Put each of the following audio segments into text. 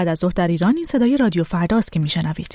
بعد از ظهر در ایران این صدای رادیو فرداست که میشنوید.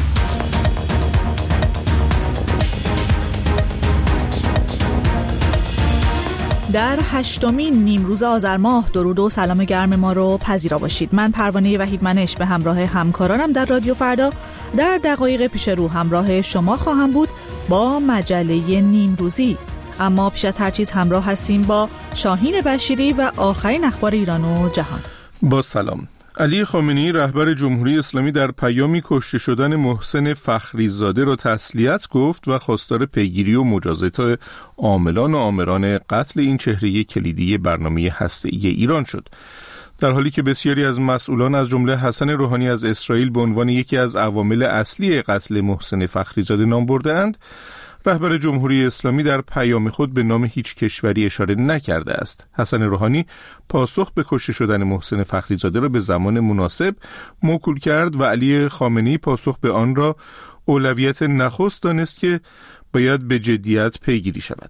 در 8مین نیمروز آذر ماه درود و سلام گرم ما رو پذیرا باشید. من پروانه وحیدمنش به همراه همکارانم در رادیو فردا در دقایق پیش رو همراه شما خواهم بود با مجله نیمروزی. اما پیش از هر چیز همراه هستیم با شاهین بشیری و آخرین اخبار ایران و جهان. با سلام. علی خامنه‌ای رهبر جمهوری اسلامی در پیامی کشته شدن محسن فخریزاده را تسلیت گفت و خواستار پیگیری و مجازات عاملان و آمران قتل این چهره کلیدی برنامه هسته‌ای ایران شد. در حالی که بسیاری از مسئولان از جمله حسن روحانی از اسرائیل به عنوان یکی از عوامل اصلی قتل محسن فخریزاده نام برده‌اند، رهبر جمهوری اسلامی در پیام خود به نام هیچ کشوری اشاره نکرده است. حسن روحانی پاسخ به کشته شدن محسن فخریزاده را به زمان مناسب موکول کرد و علی خامنه‌ای پاسخ به آن را اولویت نخست دانست که باید به جدیت پیگیری شود.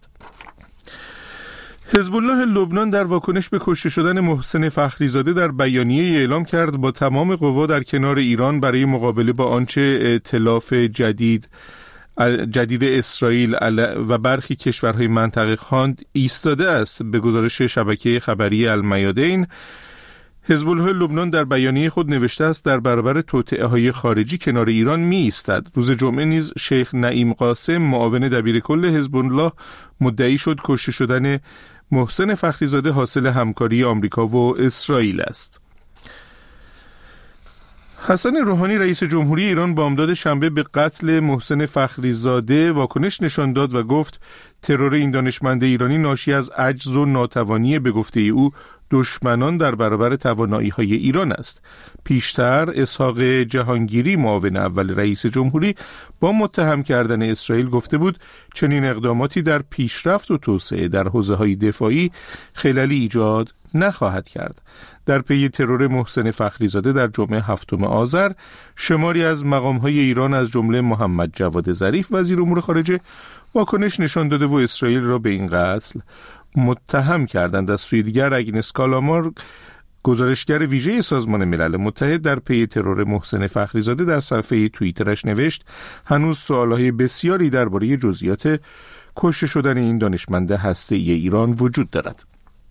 حزب الله لبنان در واکنش به کشته شدن محسن فخریزاده در بیانیه اعلام کرد با تمام قوا در کنار ایران برای مقابله با آنچه ائتلاف جدید اسرائیل و برخی کشورهای منطقه خواند ایستاده است. به گزارش شبکه خبری المیادین، حزب الله لبنان در بیانیه خود نوشته است در برابر توطئه‌های خارجی کنار ایران می ایستد. روز جمعه نیز شیخ نعیم قاسم معاون دبیرکل حزب الله مدعی شد کشته شدن محسن فخریزاده حاصل همکاری آمریکا و اسرائیل است. حسن روحانی رئیس جمهوری ایران بامداد شنبه به قتل محسن فخریزاده واکنش نشان داد و گفت ترور این دانشمند ایرانی ناشی از عجز و ناتوانی به گفته او دشمنان در برابر توانایی‌های ایران است. پیشتر اسحاق جهانگیری معاون اول رئیس جمهوری با متهم کردن اسرائیل گفته بود چنین اقداماتی در پیشرفت و توسعه در حوزه‌های دفاعی خللی ایجاد نخواهد کرد. در پی ترور محسن فخریزاده در جمعه 7 آذر شماری از مقام‌های ایران از جمله محمد جواد ظریف وزیر امور خارجه واکنش نشان داده و اسرائیل را به این قتل متهم کردند. از سوی دیگر اگنس کالامار گزارشگر ویژه سازمان ملل متحد در پی ترور محسن فخریزاده در صفحه توییترش نوشت هنوز سوالهای بسیاری درباره جزئیات کشته شدن این دانشمند هسته‌ای ایران وجود دارد.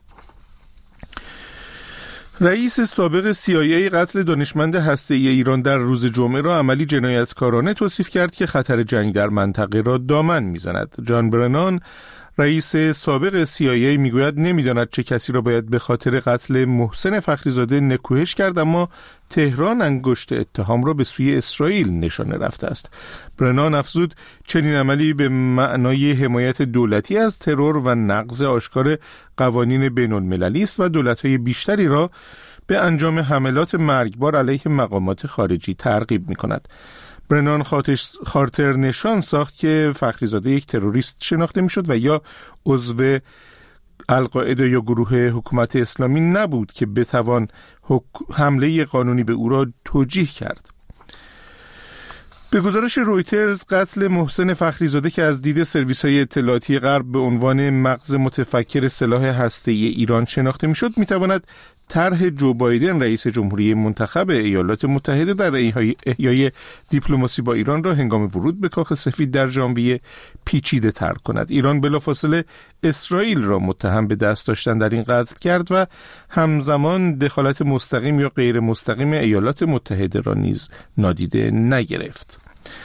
رئیس سابق CIA قتل دانشمند هسته‌ای ایران در روز جمعه را عملی جنایتکارانه توصیف کرد که خطر جنگ در منطقه را دامن می‌زند. جان برنان رئیس سابق CIA میگوید نمیداند چه کسی را باید به خاطر قتل محسن فخریزاده نکوهش کرد، اما تهران انگشت اتهام را به سوی اسرائیل نشانه رفته است. برنان افزود چنین عملی به معنای حمایت دولتی از ترور و نقض آشکار قوانین بین‌المللی است و دولت‌های بیشتری را به انجام حملات مرگبار علیه مقامات خارجی ترغیب می‌کند. برنان خاطر نشان ساخت که فخریزاده یک تروریست شناخته میشد و یا عضو القاعده یا گروه حکومت اسلامی نبود که بتوان حمله قانونی به او را توجیه کرد. به گزارش رویترز قتل محسن فخریزاده که از دید سرویس‌های اطلاعاتی غرب به عنوان مغز متفکر سلاح هسته‌ای ایران شناخته میشد میتواند طرح جو بایدن رئیس جمهوری منتخب ایالات متحده در احیای دیپلماسی با ایران را هنگام ورود به کاخ سفید در ژانویه پیچیده تر کند. ایران بلافاصله اسرائیل را متهم به دست داشتن در این قتل کرد و همزمان دخالت مستقیم یا غیر مستقیم ایالات متحده را نیز نادیده نگرفت.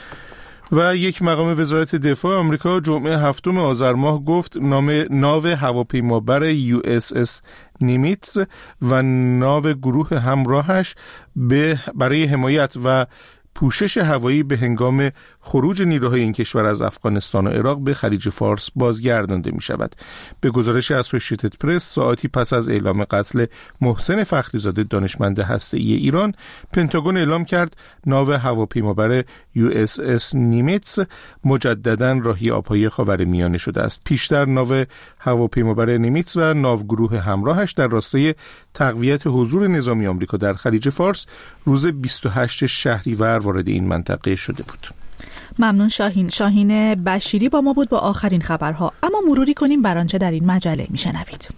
و یک مقام وزارت دفاع آمریکا جمعه 7 آذر ماه گفت ناو هواپیمابر USS نیمیتز و ناو گروه همراهش برای حمایت و پوشش هوایی به هنگام خروج نیروهای این کشور از افغانستان و عراق به خلیج فارس بازگردانده می شود. به گزارش اسوسییتد پرس ساعتی پس از اعلام قتل محسن فخریزاده دانشمند هسته‌ای ایران، پنتاگون اعلام کرد ناو هواپیمابر USS نیمیتز مجدداً راهی آبهای خاورمیانه شده است. پیشتر ناو هواپیمابر نیمیتز و ناوگروه همراهش در راستای تقویت حضور نظامی آمریکا در خلیج فارس روز 28 شهریور وارد این منطقه شده بود. ممنون شاهین بشیری با ما بود با آخرین خبرها. اما مروری کنیم بر آنچه در این مجله میشنوید.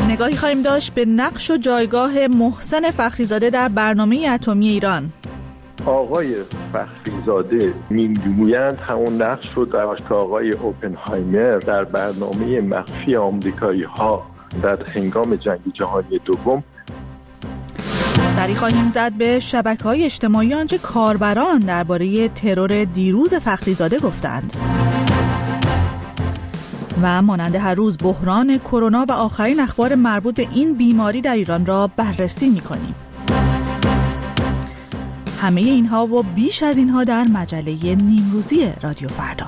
نگاهی خواهیم داشت به نقش و جایگاه محسن فخریزاده در برنامه اتمی ایران. آقای فخریزاده میگویند همون نقش رو داشت که آقای اوپنهایمر در برنامه مخفی آمریکایی‌ها در هنگام جنگ جهانی دوم. سری خواهیم زد به شبکه‌های اجتماعی آنچه کاربران درباره ترور دیروز فخریزاده گفتند. و مانند هر روز بحران کرونا و آخرین اخبار مربوط به این بیماری در ایران را بررسی می‌کنیم. همه اینها و بیش از اینها در مجله نیمروزی رادیو فردا.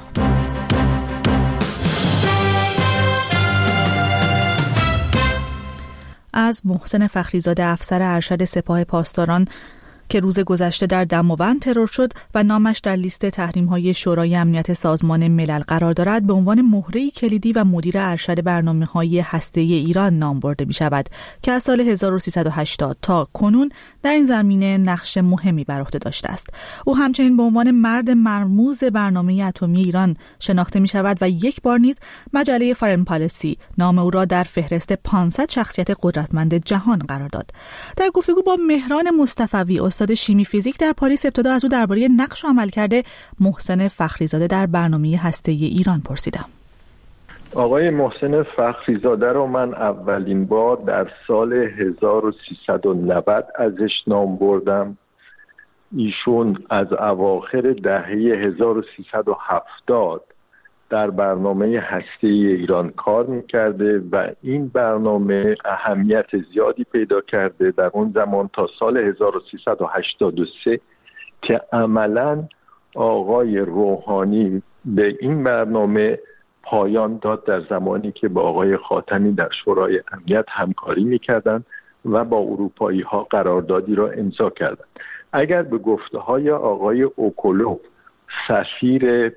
از محسن فخریزاده افسر ارشد سپاه پاسداران که روز گذشته در دماوند ترور شد و نامش در لیست تحریم‌های شورای امنیت سازمان ملل قرار دارد، به عنوان مهره‌ای کلیدی و مدیر ارشد برنامه‌های هسته‌ای ایران نام برده می‌شود که از سال 1380 تا کنون در این زمینه نقش مهمی بر عهده داشته است. او همچنین به عنوان مرد مرموز برنامه اتمی ایران شناخته می‌شود و یک بار نیز مجله فارن پالیسی نام او را در فهرست 500 شخصیت قدرتمند جهان قرار داد. در گفتگو با مهران مصطفوی استاد شیمی فیزیک در پاریس، ابتدا از او درباره نقش و عملکرد محسن فخریزاده در برنامه هسته‌ای ایران پرسیدم. آقای محسن فخریزاده رو من اولین بار در سال 1390 ازش نام بردم. ایشون از اواخر دهه 1370 در برنامه هسته‌ای ایران کار می‌کرده و این برنامه اهمیت زیادی پیدا کرده در اون زمان تا سال 1383 که عملاً آقای روحانی به این برنامه پایان داد در زمانی که با آقای خاتمی در شورای امنیت همکاری می‌کردند و با اروپایی‌ها قراردادی را امضا کردند. اگر به گفته‌های آقای اوکولوف سفیر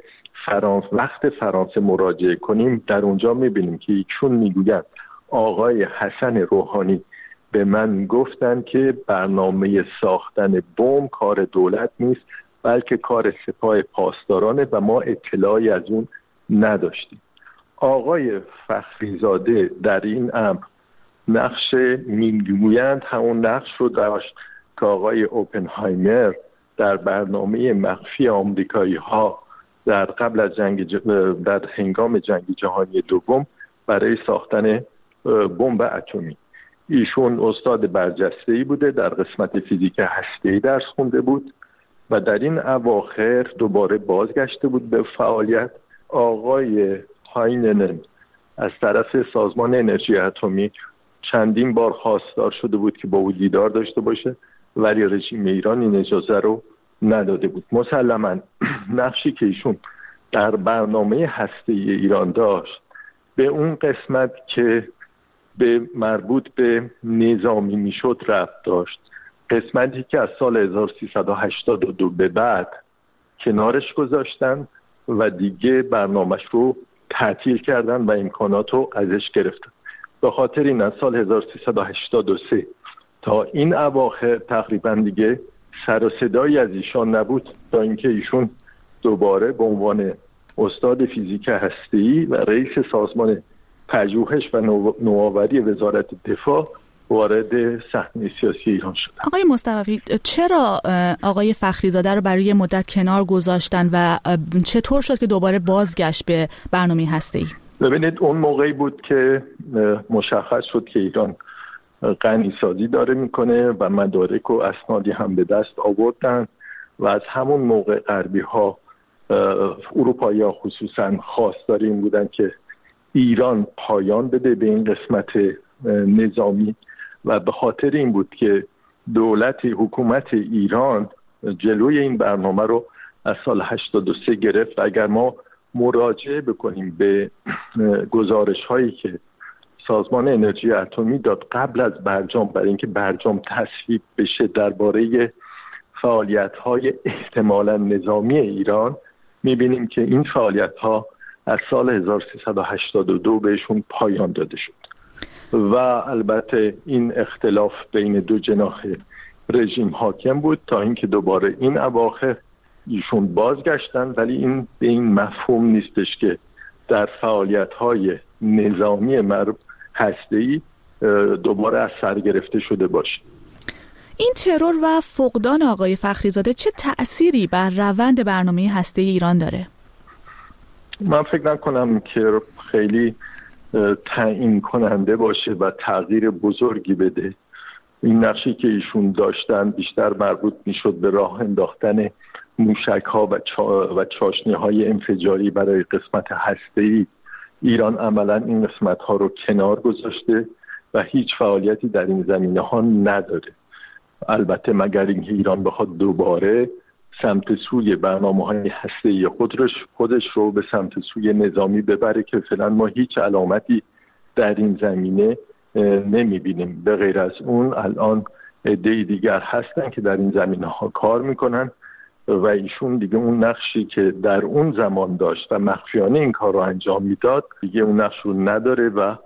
وقت فرانسه مراجعه کنیم، در اونجا می‌بینیم که ایشون میگوید آقای حسن روحانی به من گفتن که برنامه ساختن بمب کار دولت نیست بلکه کار سپاه پاسدارانه و ما اطلاعی از اون نداشتیم. آقای فخریزاده در این امر نقش میگویند همون نقش رو داشت که آقای اوپنهایمر در برنامه مخفی آمریکایی‌ها در قبل از در هنگام جنگ جهانی دوم برای ساختن بمب اتمی. ایشون استاد برجسته‌ای بوده، در قسمت فیزیک هسته‌ای درس خونده بود و در این اواخر دوباره بازگشته بود به فعالیت. آقای هایننن از طرف سازمان انرژی اتمی چندین بار خواستار شده بود که با او دیدار داشته باشه، ولی رژیم ایران این اجازه رو نداده بود. مسلماً نقشی که ایشون در برنامه هسته‌ای ایران داشت به اون قسمت که به مربوط به نظامی میشد ربط داشت. قسمتی که از سال 1382 به بعد کنارش گذاشتن و دیگه برنامهش رو تعطیل کردن و امکانات رو ازش گرفتن. به خاطر این از سال 1383 تا این اواخر تقریبا دیگه سر و صدایی از ایشان نبود تا اینکه ایشون دوباره به عنوان استاد فیزیک هسته‌ای و رئیس سازمان پژوهش و نوآوری وزارت دفاع وارد صحنه سیاسی ایران شد. آقای مصطفی، چرا آقای فخریزاده رو برای مدت کنار گذاشتن و چطور شد که دوباره بازگشت به برنامه هسته‌ای؟ ببینید، اون موقعی بود که مشخص شد که ایران غنیسازی داره میکنه و مدارک و اسنادی هم به دست آوردن و از همون موقع غربی ها، اروپایی ها خصوصا، خواستار این بودن که ایران پایان بده به این قسمت نظامی و به خاطر این بود که حکومت ایران جلوی این برنامه رو از سال 83 گرفت. اگر ما مراجعه بکنیم به گزارش هایی که سازمان انرژی اتمی داد قبل از برجام برای اینکه برجام تصویب بشه درباره فعالیت‌های احتمالاً نظامی ایران، می‌بینیم که این فعالیت‌ها از سال 1382 بهشون پایان داده شد و البته این اختلاف بین دو جناح رژیم حاکم بود تا اینکه دوباره این اواخر ایشون بازگشتن، ولی این به این مفهوم نیستش که در فعالیت‌های نظامی هسته‌ای دوباره از سر گرفته شده باشه. این ترور و فقدان آقای فخریزاده چه تأثیری بر روند برنامه هسته‌ای ایران داره؟ من فکر نکنم که خیلی تعیین کننده باشه و تغییر بزرگی بده. این نقشی که ایشون داشتن بیشتر مربوط میشد به راه انداختن موشک‌ها و چاشنی‌های انفجاری برای قسمت هسته‌ای. ایران عملاً این قسمت‌ها رو کنار گذاشته و هیچ فعالیتی در این زمینه‌ها نداره. البته مگر اینکه ایران بخواد دوباره سمت سوی برنامه‌های هسته‌ای خودش رو به سمت سوی نظامی ببره که فعلا ما هیچ علامتی در این زمینه نمی‌بینیم. به غیر از اون الان عده‌ای دیگر هستن که در این زمینه‌ها کار می‌کنن و ایشون دیگه اون نقشی که در اون زمان داشت و مخفیانه این کار رو انجام میداد دیگه اون نقش رو نداره و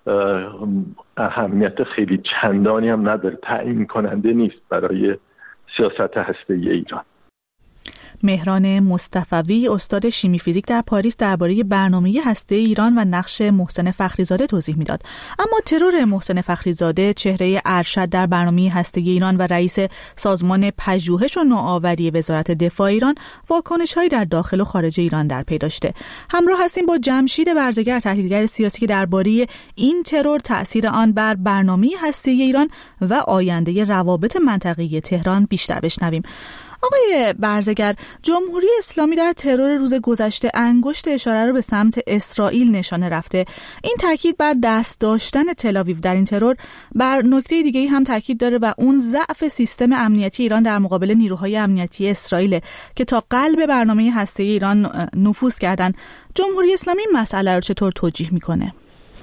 اهمیت خیلی چندانی هم نداره، تعیین کننده نیست برای سیاست هسته‌ای ایران. مهران مصطفوی استاد شیمی فیزیک در پاریس درباره برنامه هسته ایران و نقش محسن فخریزاده توضیح میداد. اما ترور محسن فخریزاده، چهره ارشد در برنامه هسته ایران و رئیس سازمان پژوهش و نوآوری وزارت دفاع ایران، واکنش‌هایی در داخل و خارج ایران در پی داشته. همراه هستیم با جمشید برزگر، تحلیلگر سیاسی، که درباره این ترور، تأثیر آن بر برنامه هسته ایران و آینده روابط منطقه‌ای تهران بیشتر بشنویم. آقای برزگر، جمهوری اسلامی در ترور روز گذشته انگشت اشاره رو به سمت اسرائیل نشانه رفته. این تاکید بر دست داشتن تل‌آویو در این ترور بر نکته دیگه‌ای هم تاکید داره و اون ضعف سیستم امنیتی ایران در مقابل نیروهای امنیتی اسرائیل که تا قلب برنامه هسته‌ای ایران نفوذ کردن. جمهوری اسلامی این مسئله رو چطور توجیه میکنه؟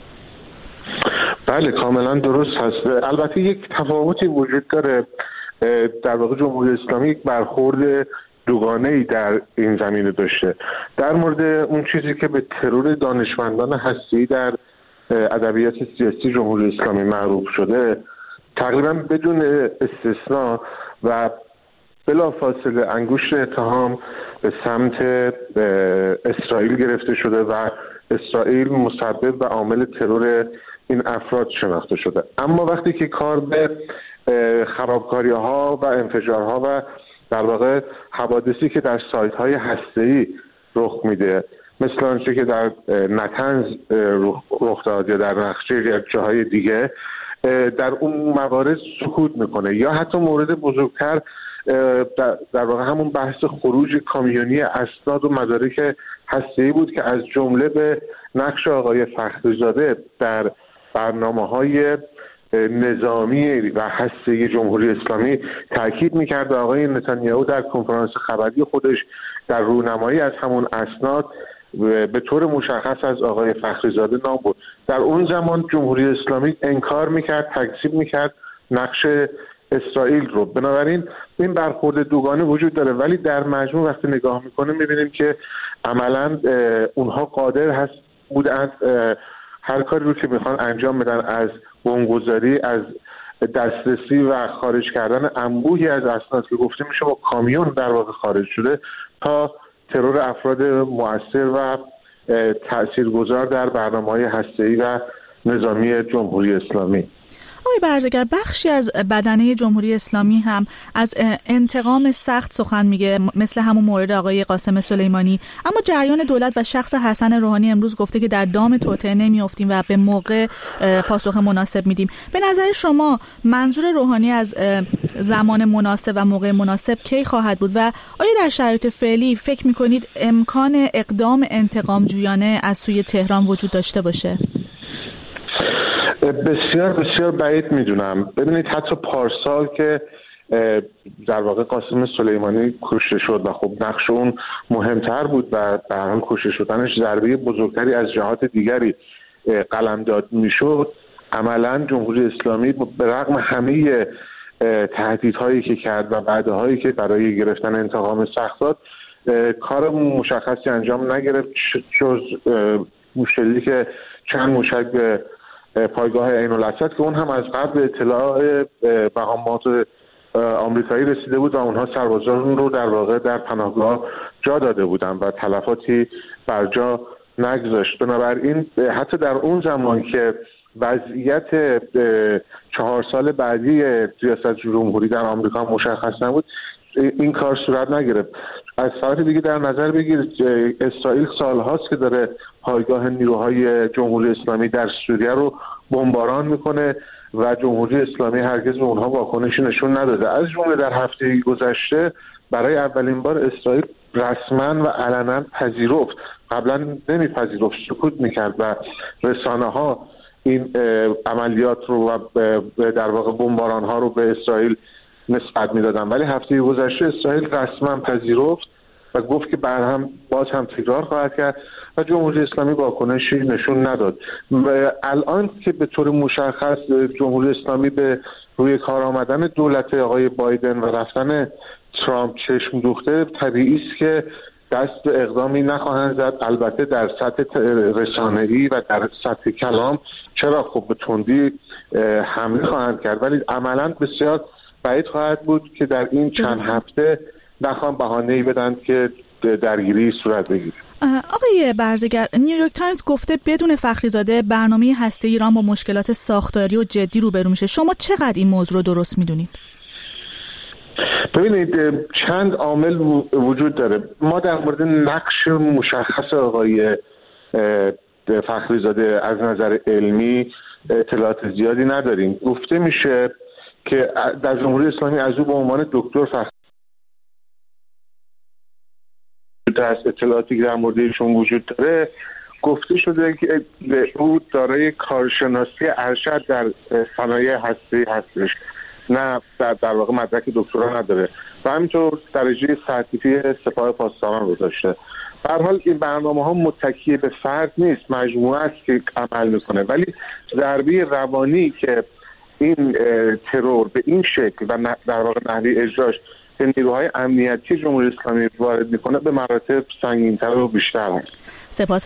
بله، کاملا درست هست. البته یک تفاوتی وجود داره. در واقع جمهوری اسلامی یک برخورد دوگانه‌ای در این زمینه داشته. در مورد اون چیزی که به ترور دانشمندان هسته‌ای در ادبیات سیاسی جمهوری اسلامی معروف شده، تقریبا بدون استثناء و بلافاصله انگشت اتهام به سمت اسرائیل گرفته شده و اسرائیل مسبب و عامل ترور این افراد شناخته شده. اما وقتی که کار به خرابکاری‌ها و انفجارها و در واقع حوادثی که در سایت‌های هسته‌ای رخ میده، مثل آنچه که در نتنز رخ داد یا در نخجیر یا جاهای دیگه، در اون موارد سکوت میکنه. یا حتی مورد بزرگتر در واقع همون بحث خروج کامیونی اسناد و مدارک هسته‌ای بود که از جمله به نقش آقای فخریزاده در برنامه‌های نظامی و هسته‌ای جمهوری اسلامی تاکید می‌کرد. آقای نتانیاهو در کنفرانس خبری خودش در رونمایی از همون اسناد به طور مشخص از آقای فخریزاده نام برد. در اون زمان جمهوری اسلامی انکار می‌کرد، تکذیب می‌کرد نقش اسرائیل رو. بنابراین این برخورد دوگانه وجود داره، ولی در مجموع وقتی نگاه می‌کنیم می‌بینیم که عملاً اونها قادر بودند هر کاری رو که میخوان انجام بدن، از بمبگذاری، از دسترسی و خارج کردن انبوهی از اسناد که گفته میشه با کامیون در واقع خارج شده، تا ترور افراد مؤثر و تاثیرگذار در برنامه‌های هسته‌ای و نظامی جمهوری اسلامی. آقای برزگر، بخشی از بدنه جمهوری اسلامی هم از انتقام سخت سخن میگه، مثل همون مورد آقای قاسم سلیمانی. اما جریان دولت و شخص حسن روحانی امروز گفته که در دام توطئه نمیافتیم و به موقع پاسخ مناسب میدیم. به نظر شما منظور روحانی از زمان مناسب و موقع مناسب کی خواهد بود و آیا در شرایط فعلی فکر میکنید امکان اقدام انتقام جویانه از سوی تهران وجود داشته باشه؟ بسیار بسیار بعید میدونم. ببینید حتی پارسال که در واقع قاسم سلیمانی کشته شد و خب نقش اون مهمتر بود و به هر حال کشته شدنش ضربه بزرگتری از جهات دیگری قلمداد میشد، عملا جمهوری اسلامی به رغم همه تهدیدهایی که کرد و وعده‌هایی که برای گرفتن انتقام سخت داد، کار مشخصی انجام نگرفت جز شلیک چند موشک به پایگاه عین الاسد که اون هم از قبل اطلاع مقامات آمریکایی رسیده بود و اونها سربازان رو در واقع در پناهگاه جا داده بودن و تلفاتی بر جا نگذاشت. بنابراین حتی در اون زمان که وضعیت 4 سال بعدی ریاست جمهوری در آمریکا مشخص نبود، این کار صورت نگرفت. از طرف دیگه در نظر بگیرید اسرائیل سالهاست که داره پایگاه نیروهای جمهوری اسلامی در سوریه رو بمباران میکنه و جمهوری اسلامی هرگز به اونها واکنشی نشون نداده. از جمله در هفته گذشته برای اولین بار اسرائیل رسما و علنا پذیرفت، قبلا نمیپذیرفت، سکوت میکرد و رسانه ها این عملیات رو و در واقع بمباران ها رو به اسرائیل نسبت میدادن، ولی هفته گذشته اسرائیل رسما پذیرفت و گفت که باز هم تکرار خواهد کرد و جمهوری اسلامی واکنشی نشون نداد. و الان که به طور مشخص جمهوری اسلامی به روی کار آمدن دولت آقای بایدن و رفتن ترامپ چشم دوخته، طبیعی است که دست به اقدامی نخواهند زد. البته در سطح رسانه‌ای و در سطح کلام چرا خب به تندی حمله خواهند کرد، ولی عملاً بسیار بعید خواهد بود که در این چند هفته نخوان بهانه‌ای بدن که درگیری صورت بگیره. آقای برزگر، نیویورک تایمز گفته بدون فخریزاده برنامه هسته ایران با مشکلات ساختاری و جدی روبرو میشه. شما چقدر این موضوع رو درست میدونید؟ ببینید چند عامل وجود داره. ما در مورد نقش مشخص آقای فخریزاده از نظر علمی اطلاعات زیادی نداریم. گفته میشه که در جمهوری اسلامی از او به عنوان دکتر فخریزاده اطلاعاتی که در مورد ایشون وجود داره گفته شده که او دارای کارشناسی ارشد در صنایع هسته‌ای هستش، نه در واقع مدرک دکترا نداره و همینطور درجه سرتیفی سپاه پاسداران رو داشته. به هر حال این برنامه‌ها متکی به فرد نیست، مجموعه است که عمل میکنه، ولی ضربه روانی که این ترور به این شکل و در واقع نحوه اجراش که نیروهای امنیتی جمهوری اسلامی وارد میکنه به مراتب سنگین‌تر و بیشتر است. سپاس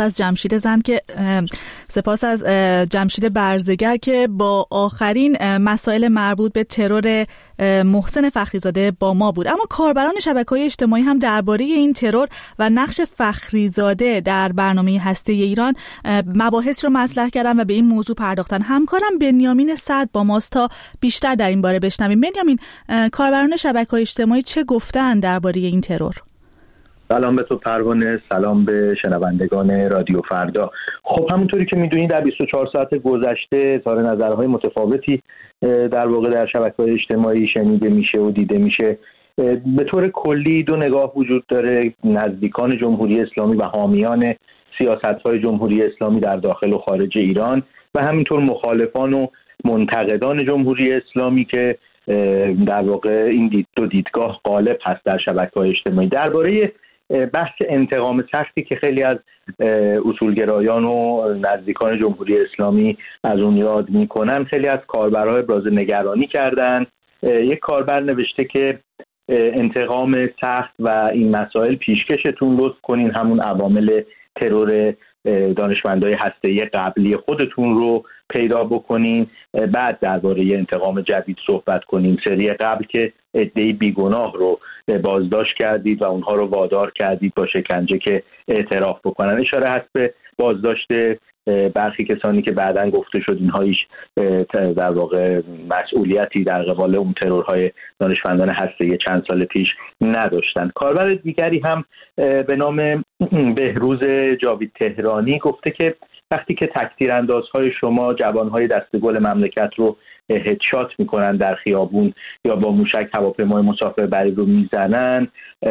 از جمشید برزگر که با آخرین مسائل مربوط به ترور محسن فخریزاده با ما بود. اما کاربران شبکه‌های اجتماعی هم درباره این ترور و نقش فخریزاده در برنامه هسته ایران مباحث رو مطرح کردن و به این موضوع پرداختن. همکارم بنیامین سعد با ماست تا بیشتر در این باره بشنویم. بنیامین، کاربران شبکه‌های اجتماعی چه گفتن درباره این ترور؟ سلام به تو پروانه، سلام به شنوندگان رادیو فردا. خب همونطوری که میدونید در 24 ساعت گذشته اظهار نظرهای متفاوتی در واقع در شبکه‌های اجتماعی شنیده میشه و دیده میشه. به طور کلی دو نگاه وجود داره: نزدیکان جمهوری اسلامی و حامیان سیاست‌های جمهوری اسلامی در داخل و خارج ایران و همینطور مخالفان و منتقدان جمهوری اسلامی که در واقع این دو دیدگاه غالب هست در شبکه‌های اجتماعی. درباره بحث انتقام سختی که خیلی از اصولگرایان و نزدیکان جمهوری اسلامی از اون یاد میکنن، خیلی از کاربرها ابراز نگرانی کردن. یک کاربر نوشته که انتقام سخت و این مسائل پیشکشتون لطف کنین همون عوامل ترور دانشمندای هسته‌ای قبلی خودتون رو پیدا بکنین، بعد درباره انتقام جدید صحبت کنیم. سری قبل که عده‌ای بیگناه رو بازداشت کردید و اونها رو وادار کردید با شکنجه که اعتراف بکنن. اشاره هست به بازداشت برخی کسانی که بعداً گفته شد اینها هیچ در واقع مسئولیتی در قبال اون ترورهای دانشمندان هسته‌ای چند سال پیش نداشتند. کاربر دیگری هم به نام بهروز جاوید تهرانی گفته که وقتی که تک‌تیراندازهای شما جوانهای دسته‌گل مملکت رو هدشات میکنن در خیابون یا با موشک هواپیمای مسافربری رو میزنن،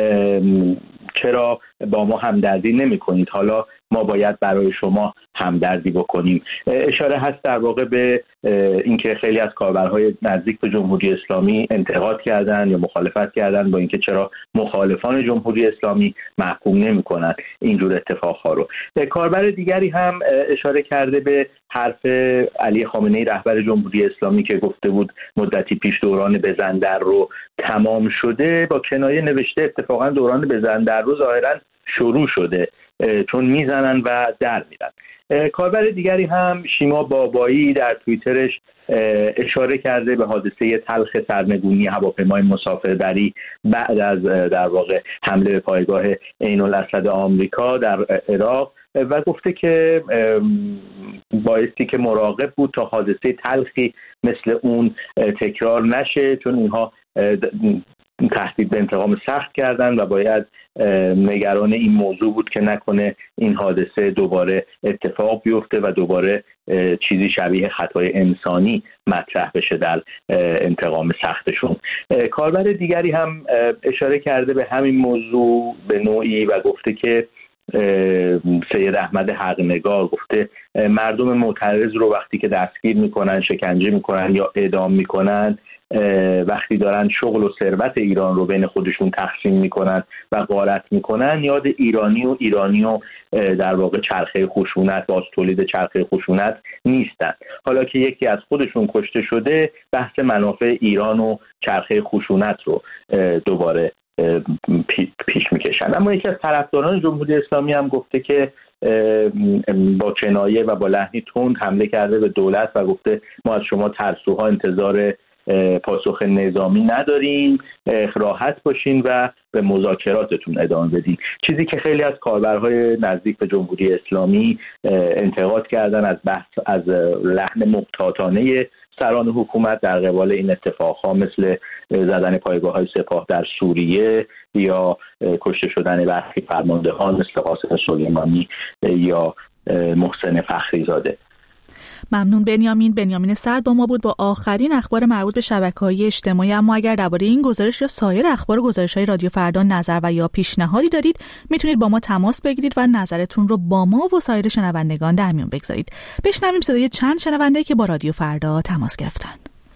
چرا با ما همدردی نمیکنید؟ حالا ما باید برای شما همدردی بکنیم. اشاره هست در واقع به اینکه خیلی از کاربرهای نزدیک به جمهوری اسلامی انتقاد کردن یا مخالفت کردن با اینکه چرا مخالفان جمهوری اسلامی محکوم نمیکنن اینجور اتفاقها رو. کاربر دیگری هم اشاره کرده به حرف علی خامنه‌ای رهبر جمهوری اسلامی که گفته بود مدتی پیش دوران بزندر رو تمام شده، با کنایه نوشته اتفاقا دوران بزندر رو ظاهرا شروع شده چون میزنن و در میرن. کاربر دیگری هم شیما بابایی در توییترش اشاره کرده به حادثه تلخ سرنگونی هواپیمای مسافربری بعد از در واقع حمله به پایگاه عین الاسد آمریکا در عراق و گفته که بایستی که مراقب بود تا حادثه تلخی مثل اون تکرار نشه، چون اینها تهدید به انتقام سخت کردن و باید نگران این موضوع بود که نکنه این حادثه دوباره اتفاق بیفته و دوباره چیزی شبیه خطای انسانی مطرح بشه در انتقام سختشون. کاربر دیگری هم اشاره کرده به همین موضوع به نوعی و گفته که سید احمد حق‌نگار گفته مردم معترض رو وقتی که دستگیر میکنن، شکنجه میکنن یا اعدام میکنن، وقتی دارن شغل و ثروت ایران رو بین خودشون تقسیم میکنن و غارت میکنن، یاد ایرانی و در واقع چرخه خشونت، باز تولید چرخه خشونت نیستن. حالا که یکی از خودشون کشته شده، بحث منافع ایران و چرخه خشونت رو دوباره پیش میکشن. اما یکی از طرفداران جمهوری اسلامی هم گفته که با کنایه و با لحنی تند حمله کرده به دولت و گفته ما از شما ترسوها انتظار پاسخ نظامی نداریم، راحت باشین و به مذاکراتتون ادامه بدین. چیزی که خیلی از کاربرهای نزدیک به جمهوری اسلامی انتقاد کردن از لحن محتاطانه سران حکومت در قبال این اتفاقها، مثل زدن پایگاه‌های سپاه در سوریه یا کشته شدن برخی فرماندهان مثل قاسم سلیمانی یا محسن فخریزاده. ممنون. بنیامین سعد با ما بود با آخرین اخبار مربوط به شبکه‌های اجتماعی. اما اگر درباره این گزارش یا سایر اخبار و گزارش‌های رادیو فردا نظر و یا پیشنهادی دارید، میتونید با ما تماس بگیرید و نظرتون رو با ما و سایر شنوندگان در میون بگذارید. بشنویم صدای چند شنونده که با رادیو فردا تماس گرفتن.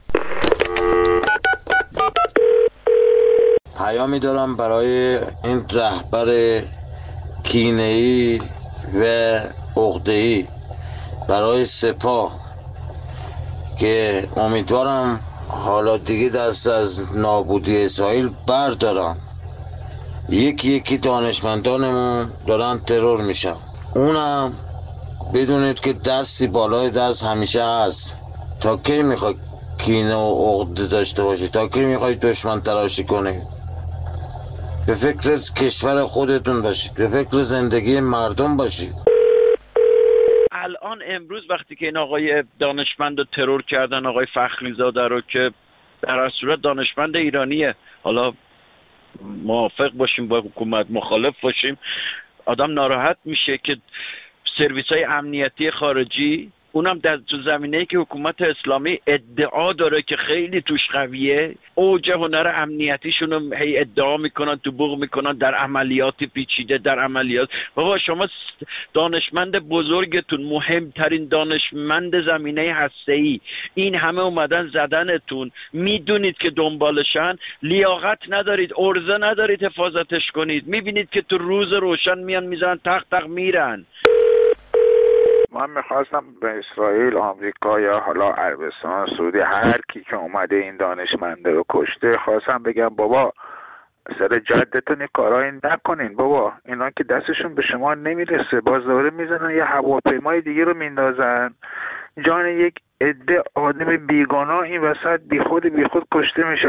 پیامی دارم برای این رهبر کینه‌ای و عقده‌ای برای سپاه که امیدوارم حالا دیگه دست از نابودی اسرائیل بردارم. یکی دانشمندانمون دارن ترور میشن. اونم بدونید که دستی بالای دست همیشه هست. تا کی میخوای کینه و عقده داشته باشی؟ تا کی میخوای دشمن تراشی کنی؟ به فکر کشور خودتون باشید، به فکر زندگی مردم باشید. الان امروز وقتی که این آقای دانشمند رو ترور کردن، آقای فخریزاده رو که در هر صورت دانشمند ایرانیه، حالا موافق باشیم با حکومت مخالف باشیم، آدم ناراحت میشه که سرویس‌های امنیتی خارجی، اونم در زمینه‌ای که حکومت اسلامی ادعا داره که خیلی توش قویه، اوج هنر امنیتیشون رو هی ادعا میکنن، تو بوق میکنن در عملیات پیچیده، در عملیات. بابا شما دانشمند بزرگتون، مهمترین دانشمند زمینه هسته‌ای، این همه اومدن زدنتون، میدونید که دنبالشن، لیاقت ندارید، عرضه ندارید حفاظتش کنید، میبینید که تو روز روشن میان میزنن تق تق میرن. من میخواستم به اسرائیل، آمریکا یا حالا عربستان، سعودی، هر کی که اومده این دانشمنده رو کشته، خواستم بگم بابا سر جدتون این کارایی نکنین. بابا اینا که دستشون به شما نمیرسه، باز دوباره میزنن یه هواپیمای دیگه رو میندازن، جان یک عده آدم بیگناه این وسط بیخود کشته میشه.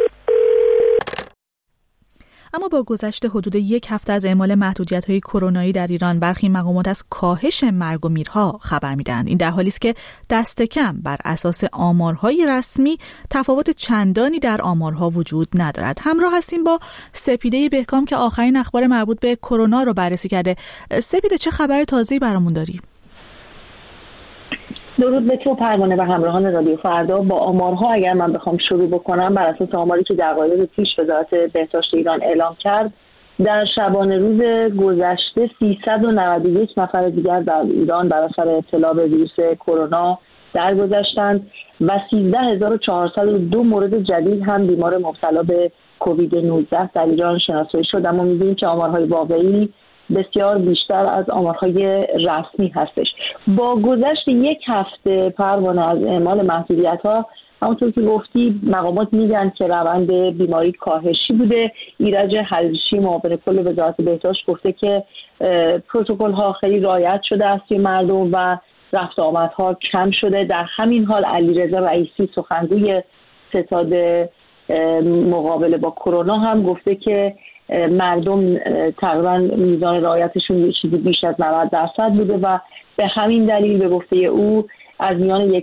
اما با گذشت حدود یک هفته از اعمال محدودیت‌های کرونایی در ایران، برخی مقامات از کاهش مرگ و میرها خبر می‌دهند. این در حالی است که دست کم بر اساس آمارهای رسمی تفاوت چندانی در آمارها وجود ندارد. همراه هستیم با سپیده بهکام که آخرین اخبار مربوط به کرونا رو بررسی کرده. سپیده، چه خبر تازه‌ای برامون داری؟ درود به تو پروانه و همراهان رادیو فردا. با آمارها اگر من بخوام شروع بکنم، بر اساس آماری که دقایق پیش وزارت بهداشت ایران اعلام کرد، در شبانه روز گذشته 391 نفر دیگر در ایران بر اثر ابتلا به ویروس کرونا درگذشتند و 13402 مورد جدید هم بیمار مبتلا به کووید 19 در ایران شناسایی شد. اما می‌بینیم که آمارهای واقعی بسیار بیشتر از آمارهای رسمی هستش. با گذشت یک هفته پروانه از اعمال محدودیت‌ها، همونطور که گفتی، مقامات میگن که روند بیماری کاهشی بوده. ایرج حریشی معاون کل وزارت بهداشت گفته که پروتکل‌ها خیلی رعایت شده است توی مردم و رفت آمدها کم شده. در همین حال علیرضا رئیسی سخنگوی ستاد مقابله با کرونا هم گفته که مردم تقریبا میزان رعایتشون یه چیزی بیش از 90% بوده و به همین دلیل به گفته او از میان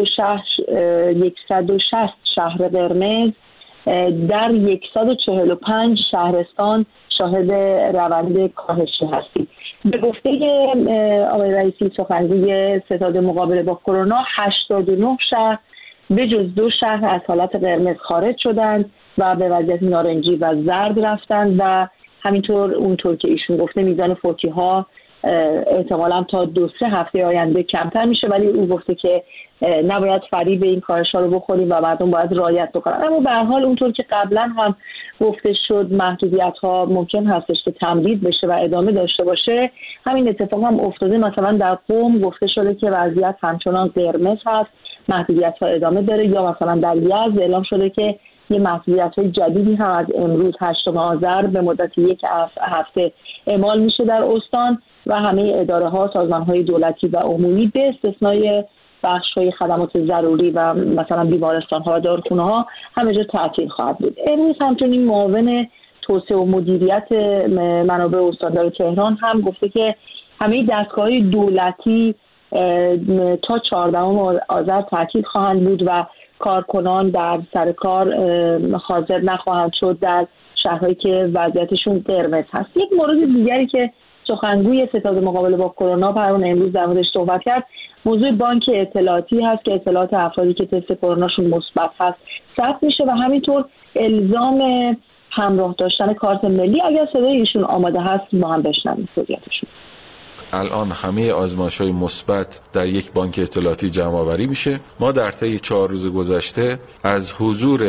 160 شهر قرمز در 145 شهرستان شاهد روند کاهشی هستیم. به گفته آقای رئیسی سخنگوی ستاد مقابله با کرونا 89 شهر به جز 2 شهر از حالت قرمز خارج شدند و به وضعیت نارنجی و زرد رفتند و همینطور اونطور که ایشون گفته میزان فوتی ها احتمالاً تا 2-3 هفته آینده کمتر میشه، ولی او گفته که نباید فریب این کارش ها رو بخوریم و مردم باید رعایت بکنن. اما به هر حال اونطور که قبلا هم گفته شد محدودیت ها ممکن هستش که تمدید بشه و ادامه داشته باشه. همین اتفاق هم افتاده. مثلا در قم گفته شده که وضعیت همچنان قرمز هست، محدودیت ها ادامه داره، یا مثلا در یزد اعلام شده که یه محدودیت های جدیدی هم از امروز 8 آذر به مدت 1 هفته اعمال میشه در استان و همه اداره ها، سازمان های دولتی و عمومی به استثنای بخش های خدمات ضروری و مثلا بیمارستان ها و داروخانه ها همه جا تعطیل خواهد بود. امروز همچنین معاون توسعه و مدیریت منابع استاندار تهران هم گفته که همه دستگاه های دولتی تا 14 آذر تعطیل خواهند بود و کارکنان در سر کار حاضر نخواهند شد در شهرهایی که وضعیتشون قرمز هست. یک مورد دیگری که سخنگوی ستاد مقابله با کرونا پروانه امروز در موردش صحبت کرد موضوع بانک اطلاعاتی هست که اطلاعات افرادی که تست کروناشون مثبت هست ثبت میشه و همینطور الزام همراه داشتن کارت ملی. اگر صدای ایشون آماده هست ما هم بشنویم صحبتشون. الان همه آزمایش‌های مثبت در یک بانک اطلاعاتی جمع آوری میشه. ما در طی 4 روز گذشته از حضور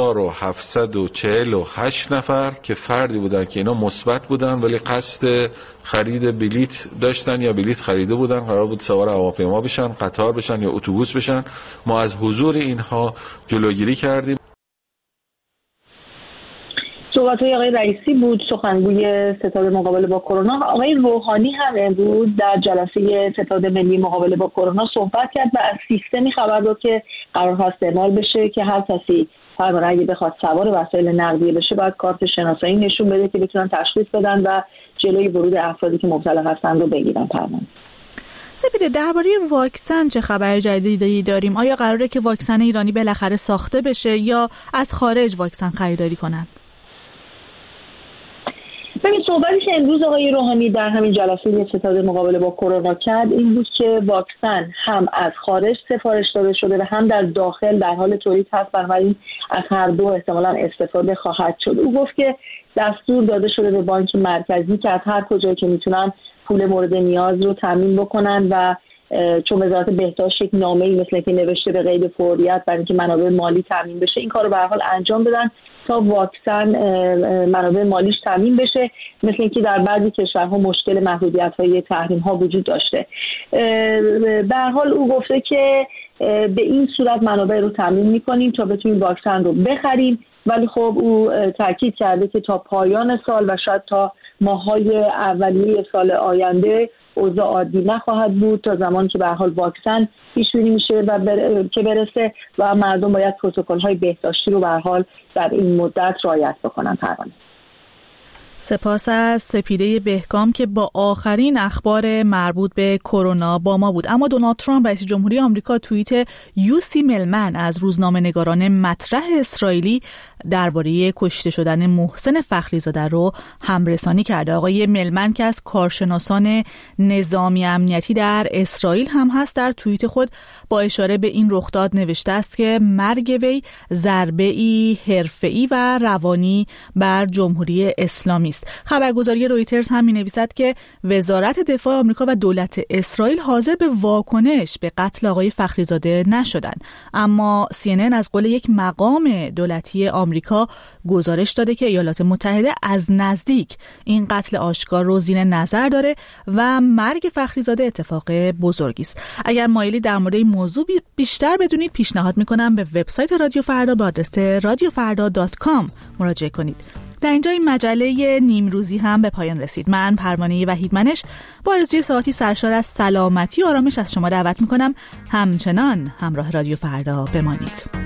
1748 نفر که فردی بودن که اینا مثبت بودن ولی قصد خرید بلیت داشتن یا بلیت خریده بودن، قرار بود سوار هواپیما بشن، قطار بشن یا اتوبوس بشن، ما از حضور اینها جلوگیری کردیم. صحبت‌های آقای رئیسی بود، سخنگوی ستاد مقابله با کرونا. آقای روحانی هم امروز در جلسه ستاد ملی مقابله با کرونا صحبت کرد و از سیستمی خبر داد که قرار هست اعمال بشه که هر کسی اگه بخواد سوار وسایل نقلیه بشه باید کارت شناسایی نشون بده که بتونن تشخیص بدن و جلوی ورود افرادی که مبتلا هستن رو بگیرن. سپیده، درباره واکسن چه خبر جدیدی داریم؟ آیا قراره که واکسن ایرانی بالاخره ساخته بشه یا از خارج واکسن خریداری کنن؟ ببین، صحبتی که امروز آقای روحانی در همین جلسه ستاد مقابله با کرونا کرد این بود که واکسن هم از خارج سفارش داده شده و هم در داخل در حال تولید هست، بنابراین از هر دو احتمالاً استفاده خواهد شد. او گفت که دستور داده شده به بانک مرکزی که از هر کجایی که میتونن پول مورد نیاز رو تامین بکنن و چون وزارت بهداشت یک نامه‌ای مثل که نوشته به قید فوریت برای اینکه منابع مالی تامین بشه، این کارو به هر حال انجام بدن تا واکسن منابع مالیش تامین بشه. مثل اینکه در بعضی کشورها مشکل محدودیت‌های تحریم‌ها وجود داشته. به هر حال او گفته که به این صورت منابع رو تامین می‌کنیم تا بتونیم واکسن رو بخریم، ولی خب او تاکید کرده که تا پایان سال و شاید تا ماه‌های اولیه سال آینده اوضاع عادی نخواهد بود تا زمانی که به هر حال واکسن پیش بینی میشه و که برسه و مردم باید پروتکل‌های بهداشتی رو به هر حال در این مدت رعایت بکنن. پروانه، سپاس از سپیده بهگام که با آخرین اخبار مربوط به کرونا با ما بود. اما دونالد ترامپ رئیس جمهوری آمریکا توییت یوسی ملمن از روزنامه‌نگاران مطرح اسرائیلی درباره کشته شدن محسن فخریزاده رو همرسانی کرده. آقای ملمن که از کارشناسان نظامی امنیتی در اسرائیل هم هست در توییت خود با اشاره به این رخداد نوشته است که مرگ وی ضربه‌ای حرفه‌ای و روانی بر جمهوری اسلامی است. خبرگزاری رویترز هم می‌نویسد که وزارت دفاع آمریکا و دولت اسرائیل حاضر به واکنش به قتل آقای فخریزاده نشدند، اما CNN از قول یک مقام دولتی آمریکا گزارش داده که ایالات متحده از نزدیک این قتل آشکار رو زیر نظر داره و مرگ فخریزاده اتفاق بزرگی است. اگر مایلی در مورد این موضوع بیشتر بدونید پیشنهاد می‌کنم به وبسایت رادیو فردا با آدرس radiofarda.com مراجعه کنید. در اینجا این مجله نیمروزی هم به پایان رسید. من پروانه وحیدمنش با آرزوی ساعتی سرشار از سلامتی و آرامش از شما دعوت میکنم همچنان همراه رادیو فردا بمانید.